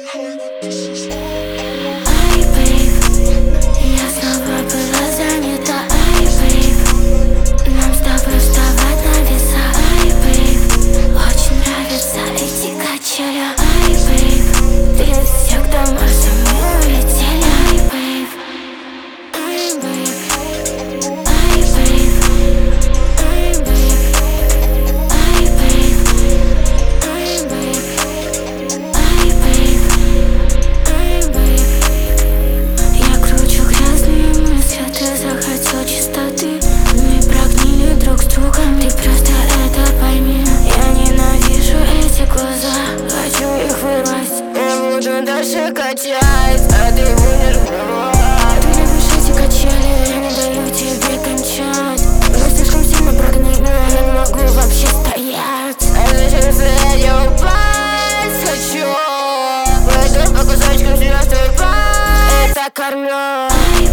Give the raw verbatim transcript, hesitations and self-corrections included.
Дальше качать, а ты будешь врывать. Ты любишь эти качели, я не даю тебе кончать. Но слишком сильно прогнила, я не могу вообще стоять. А зачем стоять, я упасть хочу. Пойду по кусочкам себя ступать. Это кормлю.